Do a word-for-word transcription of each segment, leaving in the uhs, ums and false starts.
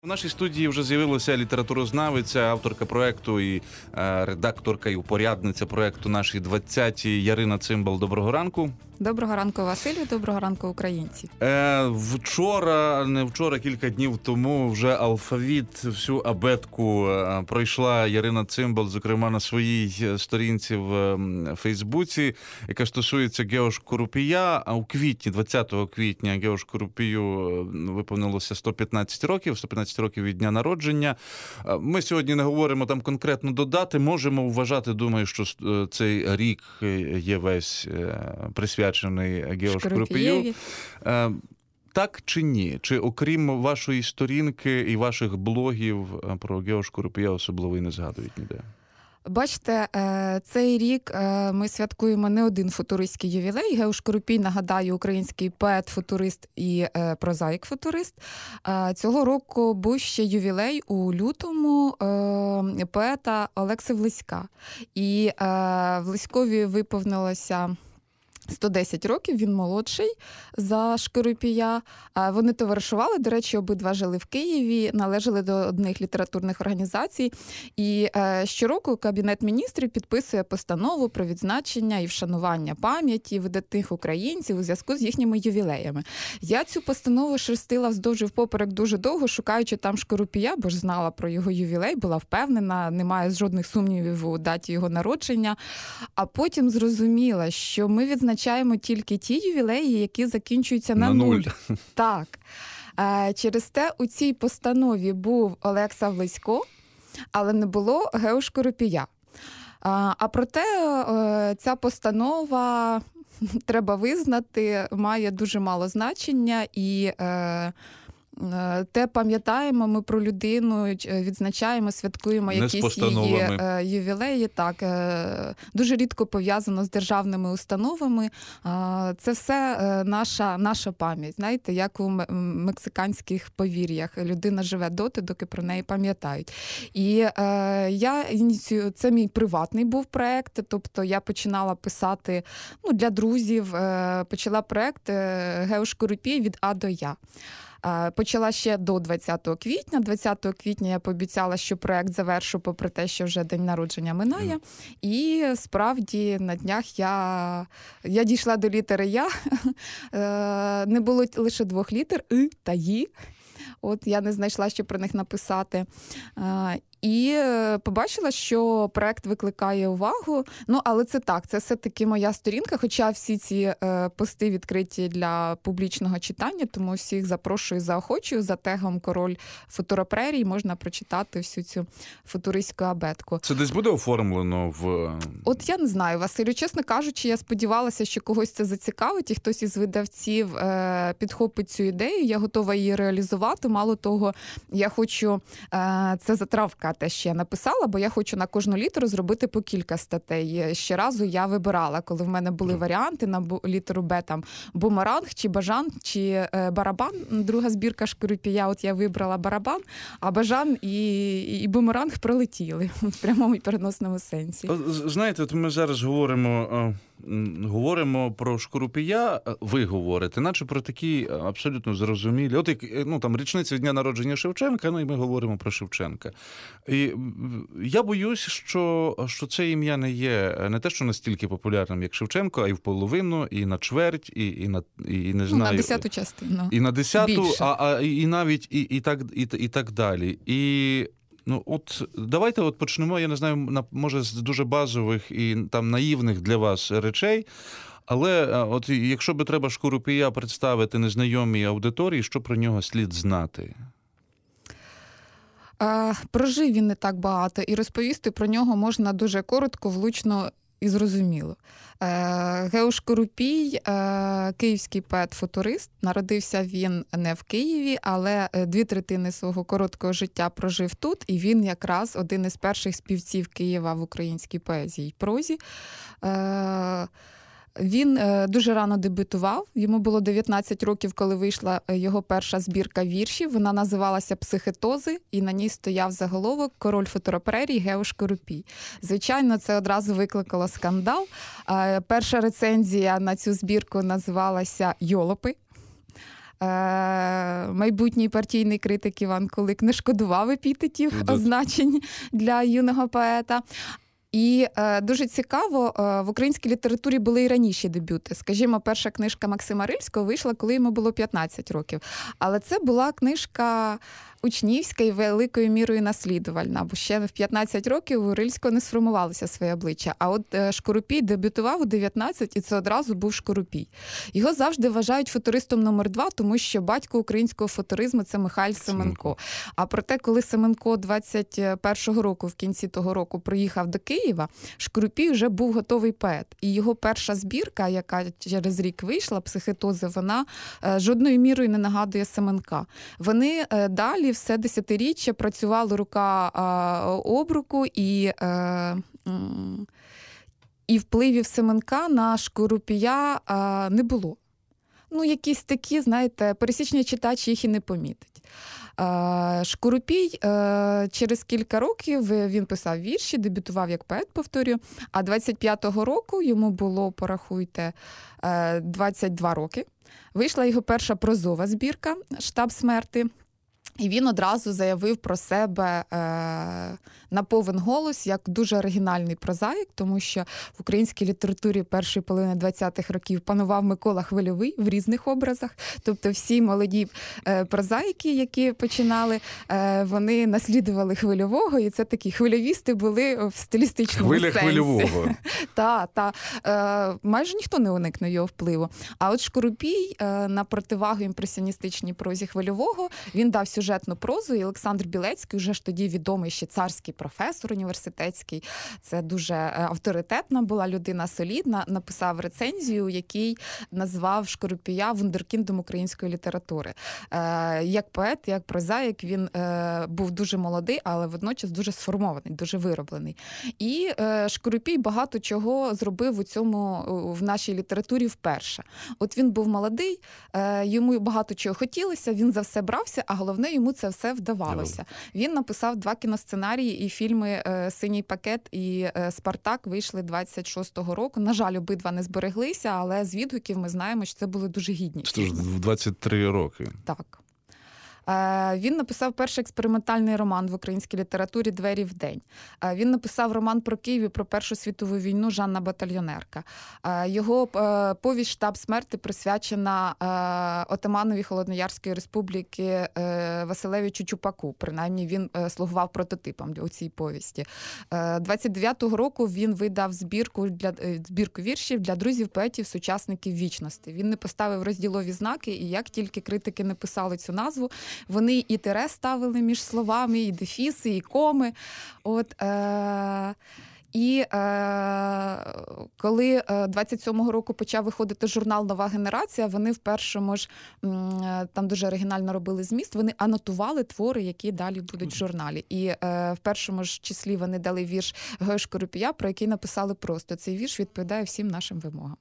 У нашій студії вже з'явилася літературознавиця, авторка проекту і е, редакторка і упорядниця проекту «Наші двадцяті» Ярина Цимбал. Доброго ранку. Доброго ранку, Василю, доброго ранку, українці. Е, вчора, не вчора, кілька днів тому вже алфавіт, всю абетку е, пройшла Ярина Цимбал, зокрема на своїй сторінці в е, Фейсбуці, яка стосується Геош Курупія. А у квітні, двадцятого квітня, Геош Курупію виповнилося сто п'ятнадцять років, сто п'ятнадцять років від дня народження. Ми сьогодні не говоримо там конкретно до дати, можемо вважати, думаю, що цей рік є весь присвячений Геош Курупію. Так чи ні? Чи окрім вашої сторінки і ваших блогів про Геош Курупія особливо і не згадують ніде? Бачите, цей рік ми святкуємо не один футуристський ювілей. Геош Курупій, нагадаю, український поет, футурист і прозаїк-футурист. Цього року був ще ювілей у лютому поета Олекси Влеська. І Влеськові виповнилося сто десять років, він молодший за Шкурупія. Вони товаришували, до речі, обидва жили в Києві, належали до одних літературних організацій. І щороку Кабінет міністрів підписує постанову про відзначення і вшанування пам'яті видатних українців у зв'язку з їхніми ювілеями. Я цю постанову шерстила вздовж і впоперек дуже довго, шукаючи там Шкурупія, бо ж знала про його ювілей, була впевнена, немає жодних сумнівів у даті його народження. А потім зрозуміла, що ми відзначаємо Відзначаємо тільки ті ювілеї, які закінчуються на, на нуль. нуль. Так. Через те у цій постанові був Олекса Влесько, але не було Геош Курупія. А проте ця постанова, треба визнати, має дуже мало значення і те пам'ятаємо ми про людину, відзначаємо, святкуємо якісь її ювілеї. Так, дуже рідко пов'язано з державними установами. Це все наша, наша пам'ять. Знаєте, як у мексиканських повір'ях. Людина живе доти, доки про неї пам'ятають. І я ініціюю, це мій приватний був проект, тобто я починала писати ну, для друзів, почала проект Геош Курупій від А до Я. Почала ще до двадцятого квітня. двадцятого квітня я пообіцяла, що проект завершу, попри те, що вже день народження минає. І справді на днях я, я дійшла до літери Я. Не було лише двох літер – И та Ї. От я не знайшла, що про них написати. І побачила, що проект викликає увагу. Ну, але це так, це все-таки моя сторінка, хоча всі ці е, пости відкриті для публічного читання, тому всіх запрошую, заохочую, за тегом «Король футуропрерій» можна прочитати всю цю футуристську абетку. Це десь буде оформлено в... От я не знаю, Василю, чесно кажучи, я сподівалася, що когось це зацікавить, і хтось із видавців е, підхопить цю ідею, я готова її реалізувати. Мало того, я хочу, е, це затравка, те, що я написала, бо я хочу на кожну літеру зробити по кілька статей. Ще разу я вибирала, коли в мене були варіанти на літеру Б, там бумеранг, чи бажан, чи е, барабан. Друга збірка Шкурупія, от я вибрала барабан, а бажан і, і бумеранг пролетіли в прямому і переносному сенсі. Знаєте, от ми зараз говоримо... Говоримо про Шкурупія, ви говорите, наче про такі абсолютно зрозумілі. От як, ну, там, річниця дня народження Шевченка, ну і ми говоримо про Шевченка. І я боюсь, що, що це ім'я не є не те, що настільки популярним, як Шевченко, а й в половину, і на чверть, і, і на і не знаю, ну, на десяту частину. І на десяту, а, а і навіть і, і так і, і так далі. І ну, от давайте от почнемо, я не знаю, на, може з дуже базових і там наївних для вас речей, але от якщо би треба Шкурупія представити незнайомій аудиторії, що про нього слід знати? А, прожив він не так багато, і розповісти про нього можна дуже коротко, влучно і зрозуміло. Геош Курупій, київський поет-футурист. Народився він не в Києві, але дві третини свого короткого життя прожив тут, і він якраз один із перших співців Києва в українській поезії й прозі. Він дуже рано дебютував, йому було дев'ятнадцять років, коли вийшла його перша збірка віршів. Вона називалася «Психетози», і на ній стояв заголовок «Король футуропрерій Геош Курупій». Звичайно, це одразу викликало скандал. Перша рецензія на цю збірку називалася «Йолопи». майбутній партійний критик Іван Кулик не шкодував епітетів, Да. означень для юного поета. І е, дуже цікаво, е, в українській літературі були і раніші дебюти. Скажімо, перша книжка Максима Рильського вийшла, коли йому було п'ятнадцять років. Але це була книжка учнівська і великою мірою наслідувальна, бо ще в п'ятнадцять років у Рильського не сформувалося своє обличчя. А от е, Шкоропій дебютував у дев'ятнадцять, і це одразу був Шкоропій. Його завжди вважають футуристом номер два, тому що батько українського футуризму – це Михайль Семенко. А проте, коли Семенко двадцять першого року, в кінці того року, приїхав до Києва, Шкоропій вже був готовий поет. І його перша збірка, яка через рік вийшла, «Психетози», вона е, жодною мірою не нагадує Семенка. Вони е, далі все десятиріччя працювали рука е, об руку, і, е, м, і впливів Семенка на Шкоропія е, не було. Ну, якісь такі, знаєте, пересічний читач їх і не помітить. Шкоропій через кілька років він писав вірші, дебютував як поет, повторюю, а двадцять п'ятого року йому було, порахуйте, двадцять два роки. Вийшла його перша прозова збірка «Штаб смерти». І він одразу заявив про себе е, на повен голос як дуже оригінальний прозаїк, тому що в українській літературі першої половини двадцятих років панував Микола Хвильовий в різних образах. Тобто всі молоді е, прозаїки, які починали, е, вони наслідували Хвильового, і це такі хвильовісти були в стилістичному Хвиля сенсі. Хвильового. Так, та, е, майже ніхто не уникне його впливу. А от Шкоропій, е, на противагу імпресіоністичній прозі Хвильового, він дав сюжетну прозу, і Олександр Білецький, вже ж тоді відомий ще царський професор університетський, це дуже авторитетна була людина, солідна, написав рецензію, який назвав Шкоропія вундеркіндом української літератури. Е, як поет, як прозаїк, він е, був дуже молодий, але водночас дуже сформований, дуже вироблений. І е, Шкоропій багато чого зробив у цьому, в нашій літературі вперше. От він був молодий, е, йому багато чого хотілося, він за все брався, а головне, йому це все вдавалося. Він написав два кіносценарії, і фільми «Синій пакет» і «Спартак» вийшли двадцять шостого року. На жаль, обидва не збереглися, але з відгуків ми знаємо, що це були дуже гідні Це ж фільми. в двадцять три роки. Так. Він написав перший експериментальний роман в українській літературі «Двері в день». Він написав роман про Київ і про Першу світову війну «Жанна Батальйонерка». Його повість «Штаб смерти» присвячена отаманові Холодноярської республіки Василевичу Чупаку. Принаймні, він слугував прототипом у цій повісті. двадцять дев'ятого року він видав збірку, для, збірку віршів для друзів-поетів, сучасників вічності. Він не поставив розділові знаки, і як тільки критики не писали цю назву, вони і тире ставили між словами, і дефіси, і коми. От, е- І е- коли двадцять сьомого року почав виходити журнал «Нова генерація», вони в першому ж, м- там дуже оригінально робили зміст, вони анотували твори, які далі будуть в журналі. І е- в першому ж числі вони дали вірш Гео Шкоропія, про який написали просто. Цей вірш відповідає всім нашим вимогам.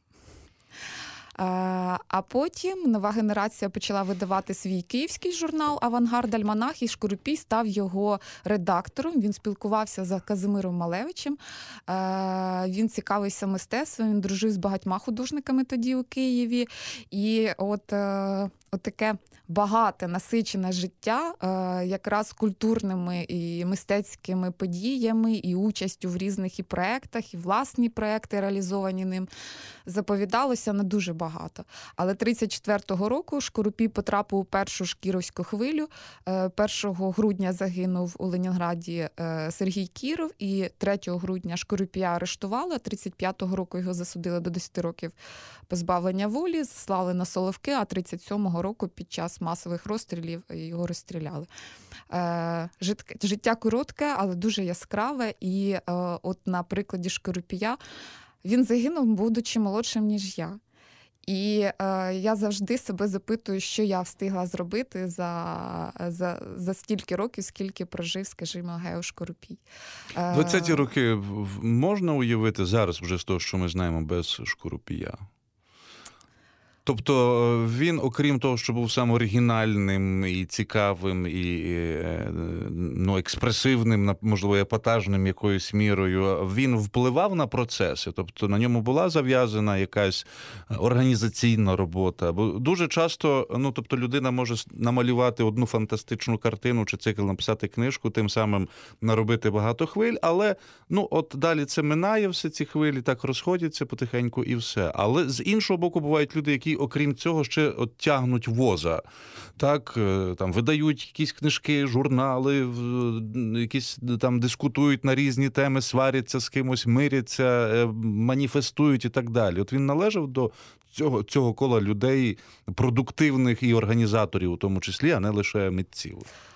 А потім «Нова генерація» почала видавати свій київський журнал «Авангард Альманах», і Шкоропій став його редактором. Він спілкувався з Казимиром Малевичем. Він цікавився мистецтвом, він дружив з багатьма художниками тоді у Києві. І от, от таке багате, насичене життя якраз культурними і мистецькими подіями, і участю в різних і проєктах, і власні проєкти, реалізовані ним, заповідалося на дуже багато. Але тридцять четвертого року Шкоропій потрапив у першу ж кіровську хвилю. першого грудня загинув у Ленінграді Сергій Кіров, і третього грудня Шкоропія арештували, а тридцять п'ятого року його засудили до десяти років позбавлення волі, заслали на Соловки, а тридцять сьомого року під час масових розстрілів його розстріляли. Життя коротке, але дуже яскраве, і от на прикладі Шкоропія він загинув, будучи молодшим, ніж я. І е, я завжди себе запитую, що я встигла зробити за, за, за стільки років, скільки прожив, скажімо, Гео Шкоропій. Е, двадцяті роки можна уявити зараз вже з того, що ми знаємо, без Шкоропія? Тобто він, окрім того, що був сам оригінальним і цікавим, і ну, експресивним, можливо, епатажним якоюсь мірою, він впливав на процеси? Тобто на ньому була зав'язана якась організаційна робота? Бо дуже часто, ну, тобто людина може намалювати одну фантастичну картину чи цикл, написати книжку, тим самим наробити багато хвиль, але, ну, от далі це минає, все ці хвилі так розходяться потихеньку і все. Але з іншого боку, бувають люди, які, окрім цього, ще от тягнуть воза. Так, там видають якісь книжки, журнали, якісь там дискутують на різні теми, сваряться з кимось, миряться, маніфестують і так далі. От він належав до цього, цього кола людей, продуктивних і організаторів у тому числі, а не лише митців.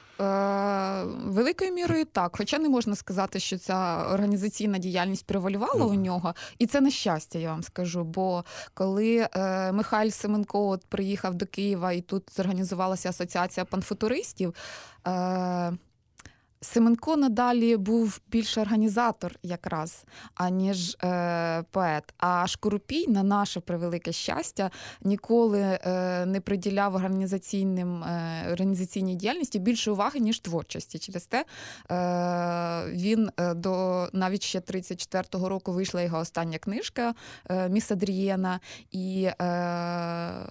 Е, великою мірою так. Хоча не можна сказати, що ця організаційна діяльність превалювала у нього. І це на щастя, я вам скажу. Бо коли е, Михайло Семенко от приїхав до Києва і тут зорганізувалася асоціація панфутуристів, е, Семенко надалі був більше організатор якраз, аніж е, поет. А Шкурупій, на наше превелике щастя, ніколи е, не приділяв організаційним, е, організаційній діяльності більше уваги, ніж творчості. Через те е, він до навіть ще тридцять четвертого року вийшла його остання книжка е, «Міс Адрієна», і е,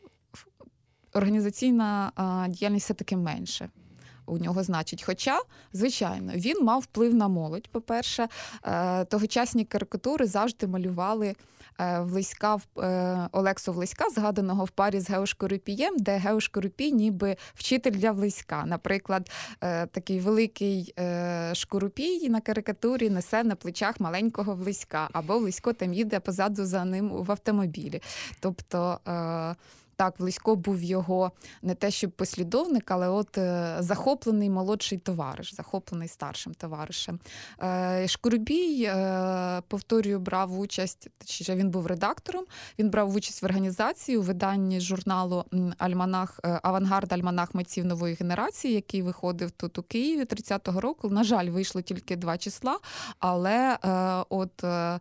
організаційна е, діяльність все-таки менше у нього, значить. Хоча, звичайно, він мав вплив на молодь. По-перше, тогочасні карикатури завжди малювали Влеська, Олексу Влеська, згаданого в парі з Гео Шкурупієм, де Гео Шкурупій ніби вчитель для Влеська. Наприклад, такий великий Шкурупій на карикатурі несе на плечах маленького Влеська, або Влесько там їде позаду за ним в автомобілі. Тобто так, Влесько був його не те, щоб послідовник, але от е, захоплений молодший товариш, захоплений старшим товаришем. Е, Шкурубій, е, повторюю, брав участь, точніше, він був редактором, він брав участь в організації у виданні журналу «Альманах», «Авангард. Альманах митців нової генерації», який виходив тут у Києві тридцятого року. На жаль, вийшло тільки два числа, але е, от е,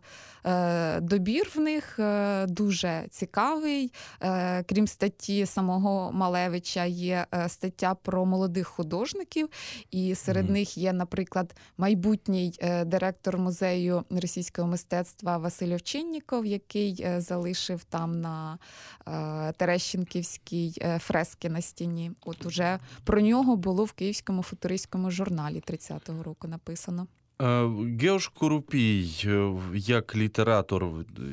добір в них е, дуже цікавий. Е, крім статті самого Малевича, є стаття про молодих художників, і серед mm. них є, наприклад, майбутній директор музею російського мистецтва Василь Овчинніков, який залишив там на Терещенківській фрески на стіні. От уже про нього було в Київському футуристському журналі тридцятого року написано. Гео Шкурупій, як літератор,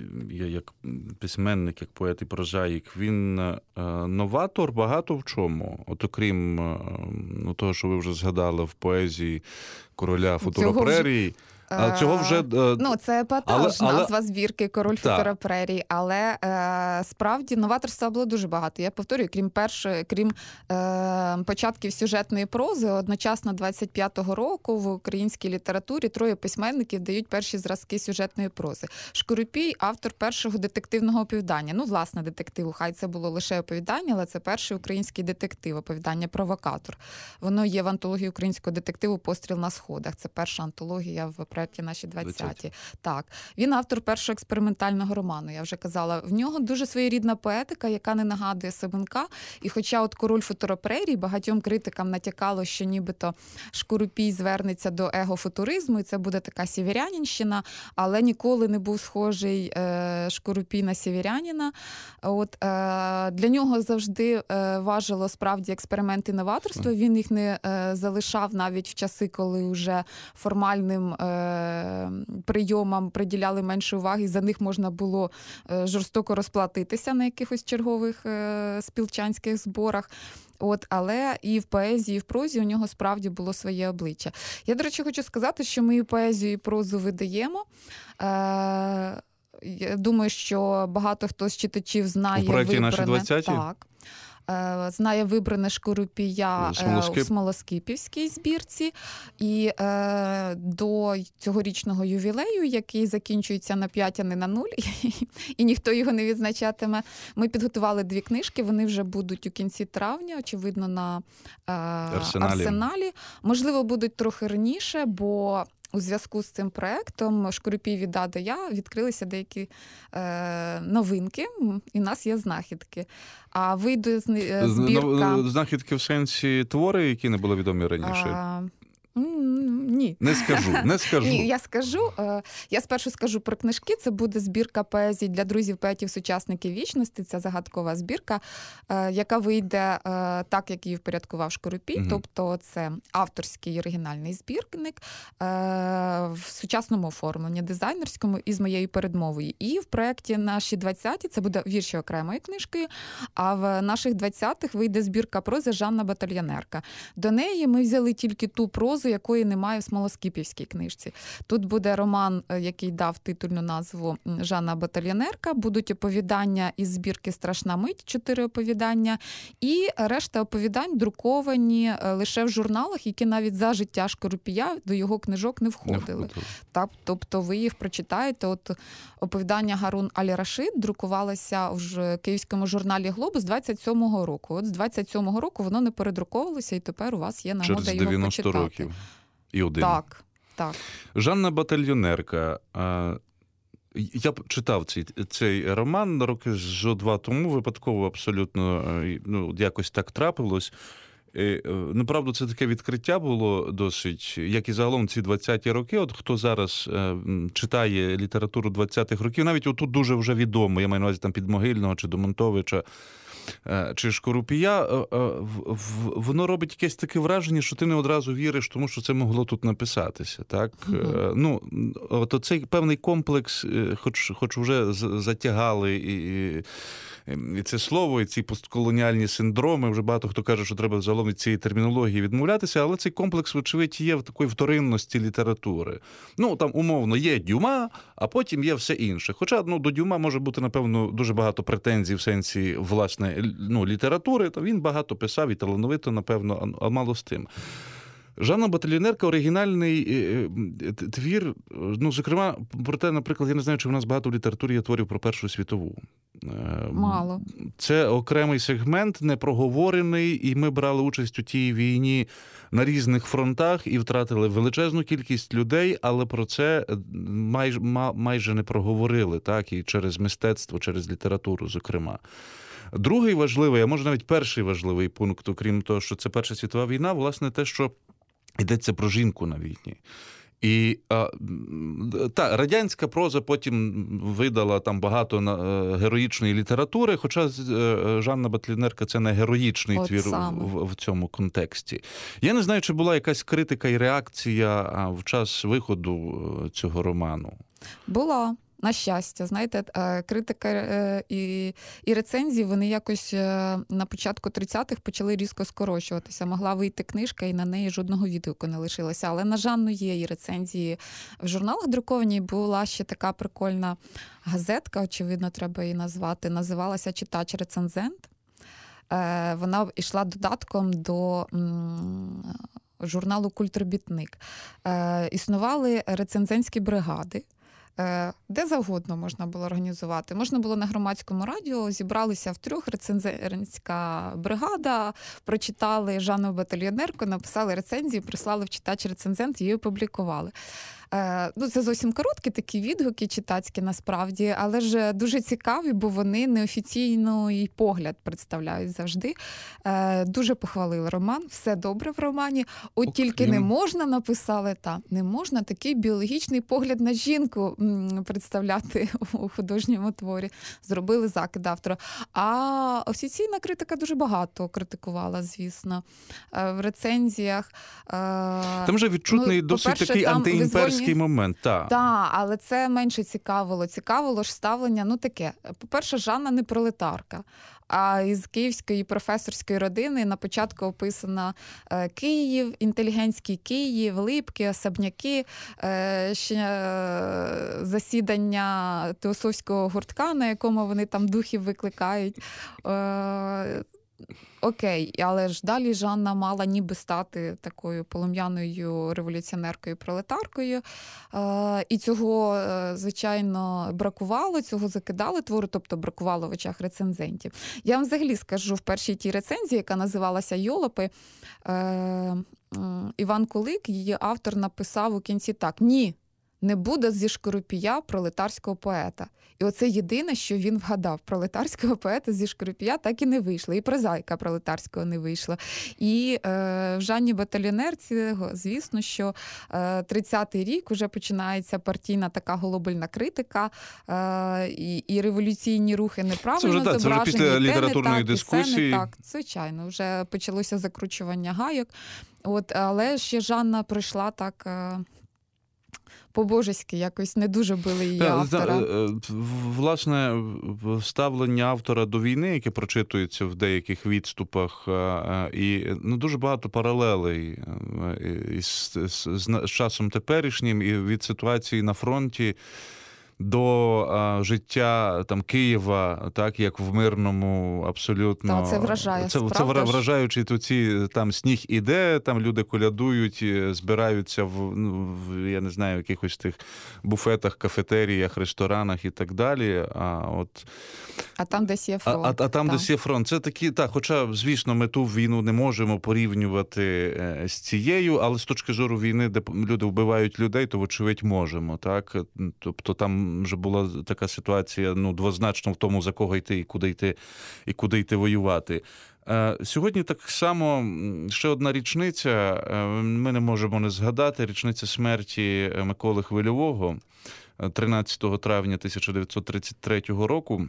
як письменник, як поет і прозаїк, він новатор багато в чому? От окрім ну, того, що ви вже згадали в поезії короля футуропрерії. А цього вже... Ну, це епатаж, але, назва але... збірки «Король футуропрерій», але е, справді новаторства було дуже багато. Я повторюю, крім першої, крім е, початків сюжетної прози, одночасно двадцять п'ятого року в українській літературі троє письменників дають перші зразки сюжетної прози. Шкурупій – автор першого детективного оповідання. Ну, власне, детективу, хай це було лише оповідання, але це перший український детектив, оповідання «Провокатор». Воно є в антології українського детективу «Постріл на сходах». Це перша антологія в проєкті «Наші двадцяті». Так. Він автор першого експериментального роману, я вже казала. В нього дуже своєрідна поетика, яка не нагадує Семенка. І хоча от «Король футуропрерій» багатьом критикам натякало, що нібито Шкурупій звернеться до егофутуризму, і це буде така сєвєрянінщина, але ніколи не був схожий е, Шкурупій на сєвєрянина. От, е, для нього завжди е, важило справді експеримент і новаторство. Він їх не е, залишав навіть в часи, коли вже формальним е, прийомам приділяли менше уваги, і за них можна було жорстоко розплатитися на якихось чергових спілчанських зборах. От, але і в поезії, і в прозі у нього справді було своє обличчя. Я, до речі, хочу сказати, що ми і поезію, і прозу видаємо. Я думаю, що багато хто з читачів знає у проєкті вибране. «Наші двадцяті»? Так. Знає вибране Шкурупія Смолоскип. у Смолоскипівській збірці. І е, до цьогорічного ювілею, який закінчується на п'ять, а не на нуль, і ніхто його не відзначатиме, ми підготували дві книжки, вони вже будуть у кінці травня, очевидно, на е, Арсеналі. Арсеналі. Можливо, будуть трохи раніше, бо у зв'язку з цим проєктом «Шкурупій від А до Я» відкрилися деякі е, новинки, і в нас є знахідки. А вийде збірка... Знахідки в сенсі твори, які не були відомі раніше? А, ні. Не скажу, не скажу. Ні, я скажу. Я спершу скажу про книжки. Це буде збірка поезій для друзів поетів сучасників вічності. Це загадкова збірка, яка вийде так, як її впорядкував Шкоропій. Угу. Тобто це авторський оригінальний збірник в сучасному оформленні, дизайнерському і з моєю передмовою. І в проєкті «Наші двадцяті» це буде вірші окремої книжки, а в «Наших двадцятих» вийде збірка прози Жанна Батальйонерка. До неї ми взяли тільки ту прозу, якої немає в Смолоскипівській книжці. Тут буде роман, який дав титульну назву Жанна Батальйонерка, будуть оповідання із збірки «Страшна мить», чотири оповідання, і решта оповідань друковані лише в журналах, які навіть за життя Шкоропія до його книжок не входили. Не так, тобто ви їх прочитаєте. От оповідання Гарун Аль-Рашид друкувалося в київському журналі «Глобус» двадцять сьомого року. От з двадцять сьомого року воно не передруковувалося, і тепер у вас є нагода через його дев'яносто почитати. Років. І один. Так, так. Жанна Батальйонерка. Я читав цей, цей роман роки зо два тому, випадково абсолютно, ну, якось так трапилось. Ну, правда, це таке відкриття було досить, як і загалом ці двадцяті роки. От хто зараз е, читає літературу двадцятих років, навіть отут дуже вже відомо, я маю на увазі там Підмогильного чи Домонтовича, е, чи Шкоропія, е, е, в, воно робить якесь таке враження, що ти не одразу віриш, тому що це могло тут написатися. Так? Mm-hmm. Е, ну, от оцей певний комплекс, е, хоч, хоч вже затягали і... і І це слово, і ці постколоніальні синдроми, вже багато хто каже, що треба загалом від цієї термінології відмовлятися, але цей комплекс, вочевидь, є в такої вторинності літератури. Ну, там, умовно, є Дюма, а потім є все інше. Хоча, ну, до Дюма може бути, напевно, дуже багато претензій в сенсі, власне, ну, літератури, то він багато писав і талановито, напевно, а мало з тим. Жанна Батальйонерка – оригінальний твір, ну, зокрема, про те, наприклад, я не знаю, чи в нас багато в літературі є творів про Першу світову. Мало. Це окремий сегмент, непроговорений, і ми брали участь у тій війні на різних фронтах і втратили величезну кількість людей, але про це майже, майже не проговорили, так, і через мистецтво, через літературу, зокрема. Другий важливий, а може навіть перший важливий пункт, окрім того, що це Перша світова війна, власне, те, що йдеться про жінку на війні. І а, та, радянська проза потім видала там багато героїчної літератури, хоча Жанна Батальйонерка – це не героїчний От твір в, в цьому контексті. Я не знаю, чи була якась критика і реакція в час виходу цього роману. Була. На щастя, знаєте, критика і, і рецензії, вони якось на початку тридцятих почали різко скорочуватися. Могла вийти книжка, і на неї жодного відгуку не лишилося. Але на Жанну є і рецензії в журналах друковані. Була ще така прикольна газетка, очевидно, треба її назвати, називалася «Читач-рецензент». Вона йшла додатком до журналу «Культробітник». Існували рецензентські бригади, де завгодно можна було організувати. Можна було на громадському радіо, зібралися втрьох, рецензентська бригада, прочитали Жанну Батальйонерку, написали рецензію, прислали в читач-рецензент, її опублікували. Ну, це зовсім короткі такі відгуки читацькі насправді, але ж дуже цікаві, бо вони неофіційний погляд представляють завжди. Дуже похвалили роман, все добре в романі. От Окрім... тільки не можна, написали, та, не можна такий біологічний погляд на жінку представляти у художньому творі. Зробили закид автора. А офіційна критика дуже багато критикувала, звісно, в рецензіях. Там вже відчутний ну, досить такий антиімперський момент, так. Так, але це менше цікавило. Цікавило ж ставлення, ну таке. По-перше, Жанна не пролетарка. А із київської професорської родини на початку описано Київ, інтелігентський Київ, липки, особняки, ще засідання теософського гуртка, на якому вони там духів викликають. Окей, але ж далі Жанна мала ніби стати такою полум'яною революціонеркою-пролетаркою. Е, і цього, звичайно, бракувало, цього закидали твору, тобто бракувало в очах рецензентів. Я вам взагалі скажу, в першій тій рецензії, яка називалася «Йолопи», е, Іван Кулик, її автор, написав у кінці так: «Ні, не буде зі Шкоропія пролетарського поета. І оце єдине, що він вгадав. Пролетарського поета зі Шкоропія так і не вийшло. І прозаїка пролетарського не вийшло. І е, в Жанні Батальйонерці, звісно, що е, тридцятий рік вже починається партійна така глобальна критика, е, і, і революційні рухи неправильно це вже, зображені. Це вже після те літературної не так, дискусії. І не так, звичайно. Вже почалося закручування гайок. От, але ще Жанна прийшла так... Е, по-божеськи, якось не дуже били її автора. Власне, ставлення автора до війни, яке прочитується в деяких відступах, і ну, дуже багато паралелей із, з, з часом теперішнім і від ситуації на фронті до а, життя там Києва, так як в мирному абсолютно. Та, це вражає. Це, це вражаючи то ці там сніг іде, там люди колядують, збираються в, ну, в я не знаю, якихось тих буфетах, кафетеріях, ресторанах і так далі. А от а там десь є фронт. А, а, а там так. десь є фронт. Це такі, так, хоча, звісно, ми ту війну не можемо порівнювати з цією, але з точки зору війни, де люди вбивають людей, то вочевидь можемо, так? Тобто там вже була така ситуація, ну, двозначно в тому, за кого йти і куди йти, і куди йти воювати. Сьогодні так само ще одна річниця, ми не можемо не згадати, річниця смерті Миколи Хвильового тринадцятого травня тисяча дев'ятсот тридцять третього року.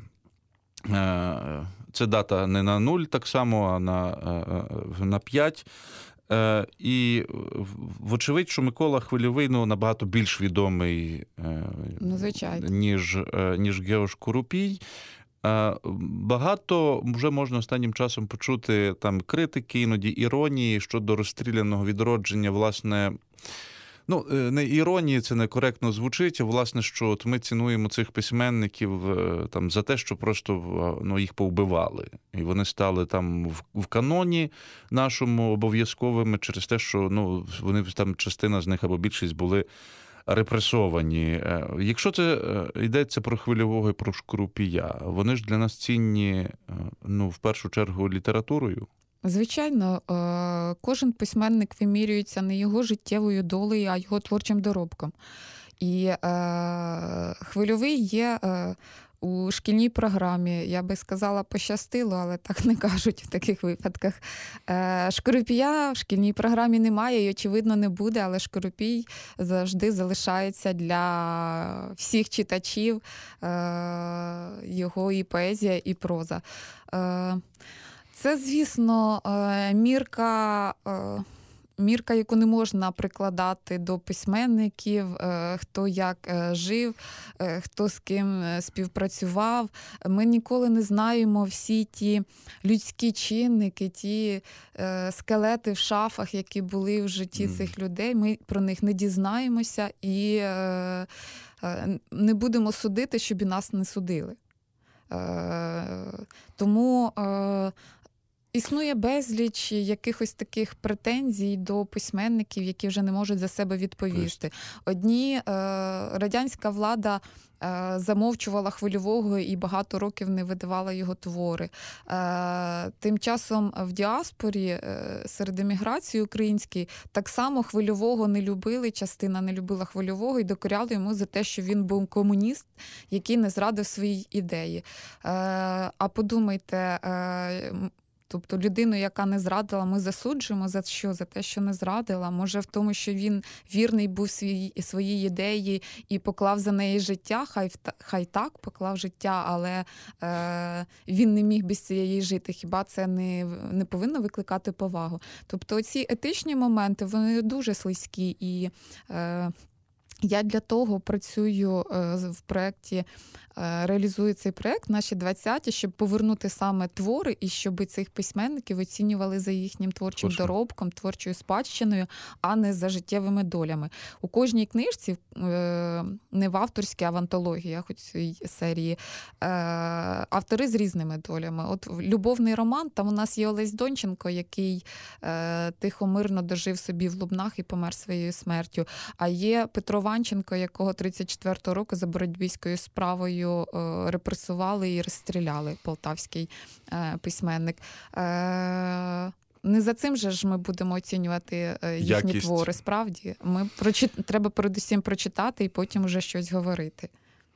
Це дата не на нуль так само, а на, на п'ять. І вочевидь, що Микола Хвильовий ну, набагато більш відомий, ну, звичайно, ніж, ніж Гео Шкоропій. Багато вже можна останнім часом почути там критики, іноді іронії щодо розстріляного відродження, власне, ну, не іронії, це некоректно звучить, а власне, що от ми цінуємо цих письменників там за те, що просто ну, їх повбивали. І вони стали там в, в каноні нашому обов'язковими через те, що ну, вони там частина з них або більшість були репресовані. Якщо це йдеться про Хвильового і про Шкоропія, вони ж для нас цінні, ну, в першу чергу, літературою. Звичайно, кожен письменник вимірюється не його життєвою долею, а його творчим доробком. І Хвильовий є у шкільній програмі, я би сказала, пощастило, але так не кажуть в таких випадках. Шкоропія в шкільній програмі немає і, очевидно, не буде, але Шкоропій завжди залишається для всіх читачів, його і поезія, і проза. Це, звісно, мірка, мірка, яку не можна прикладати до письменників, хто як жив, хто з ким співпрацював. Ми ніколи не знаємо всі ті людські чинники, ті скелети в шафах, які були в житті mm. цих людей. Ми про них не дізнаємося і не будемо судити, щоб і нас не судили. Тому існує безліч якихось таких претензій до письменників, які вже не можуть за себе відповісти. Одні, радянська влада замовчувала Хвильового і багато років не видавала його твори. Тим часом в діаспорі, серед еміграції українській, так само Хвильового не любили, частина не любила Хвильового і докоряли йому за те, що він був комуніст, який не зрадив свої ідеї. А подумайте, тобто людину, яка не зрадила, ми засуджуємо за що? За те, що не зрадила. Може в тому, що він вірний був свій, своїй ідеї і поклав за неї життя, хай, хай так поклав життя, але е, він не міг без цієї жити. Хіба це не, не повинно викликати повагу? Тобто ці етичні моменти, вони дуже слизькі. І е, я для того працюю е, в проєкті, реалізую цей проєкт «Наші двадцяті», щоб повернути саме твори і щоб цих письменників оцінювали за їхнім творчим Точно. доробком, творчою спадщиною, а не за життєвими долями. У кожній книжці, не в авторській, а в антологіях у цій серії, автори з різними долями. От любовний роман, там у нас є Олесь Донченко, який тихо, мирно дожив собі в Лубнах і помер своєю смертю. А є Петро Ванченко, якого тридцять четвертого року за боротьбійською справою репресували і розстріляли, полтавський письменник. не за цим же ж ми будемо оцінювати е, їхні Якість. твори. Справді, ми прочит... треба передусім прочитати і потім вже щось говорити.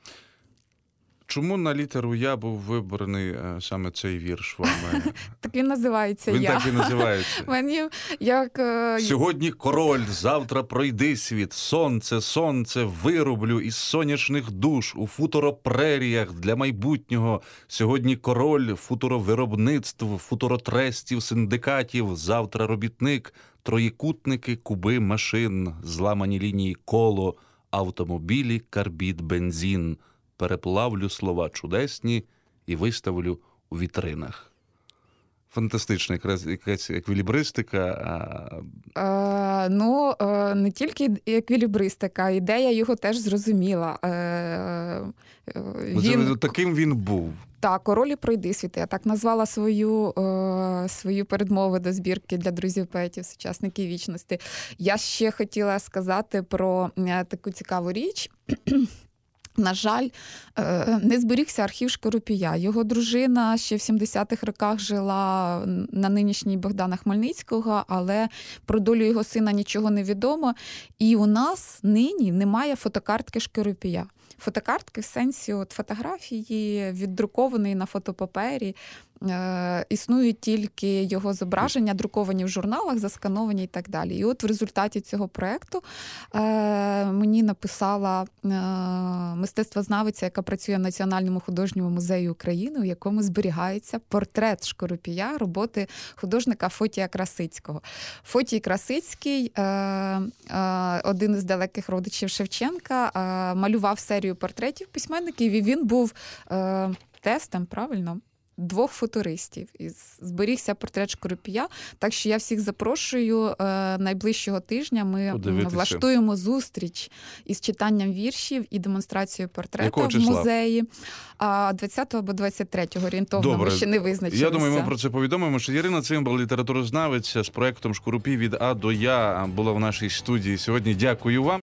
Чому на літеру Я був вибраний е, саме цей вірш вами? Так він називається Він «Я». так і називається. Мені як е, Сьогодні король, завтра пройди світ, сонце, сонце вирублю із сонячних душ у футоропреріях для майбутнього. Сьогодні король футоровиробництв, футуротрестів, синдикатів, завтра робітник, троєкутники, куби машин, зламані лінії коло, автомобілі, карбід, бензин. Переплавлю слова чудесні і виставлю у вітринах. Фантастична якраз якась еквілібристика. А... Е, ну, е, не тільки еквілібристика, ідея його теж зрозуміла. Е, е, він... Таким він був. Так, «Король і пройди світи». Я так назвала свою, е, свою передмову до збірки для друзів поетів, сучасників вічності. Я ще хотіла сказати про е, таку цікаву річ. На жаль, не зберігся архів Шкоропія. Його дружина ще в сімдесятих роках жила на нинішній Богдана Хмельницького, але про долю його сина нічого не відомо. І у нас нині немає фотокартки Шкоропія. Фотокартки в сенсі от фотографії, віддрукованої на фотопапері. Е, існують тільки його зображення, друковані в журналах, заскановані і так далі. І от в результаті цього проєкту е, мені написала е, мистецтвознавиця, яка працює в Національному художньому музеї України, у якому зберігається портрет Шкоропія роботи художника Фотія Красицького. Фотій Красицький, е, е, один із далеких родичів Шевченка, е, малював серію портретів письменників, і він був е, тестем, правильно? Двох футуристів. І зберігся портрет Шкоропія. Так що я всіх запрошую. Найближчого тижня ми Подивитися. влаштуємо зустріч із читанням віршів і демонстрацією портрета Якого в числа? музеї. двадцятого або двадцять третього орієнтовно, Добре. ми ще не визначилися. Я думаю, ми про це повідомимо, що Ярина Цимбал, літературознавиця з проєктом «Шкоропій від А до Я» була в нашій студії сьогодні. Дякую вам.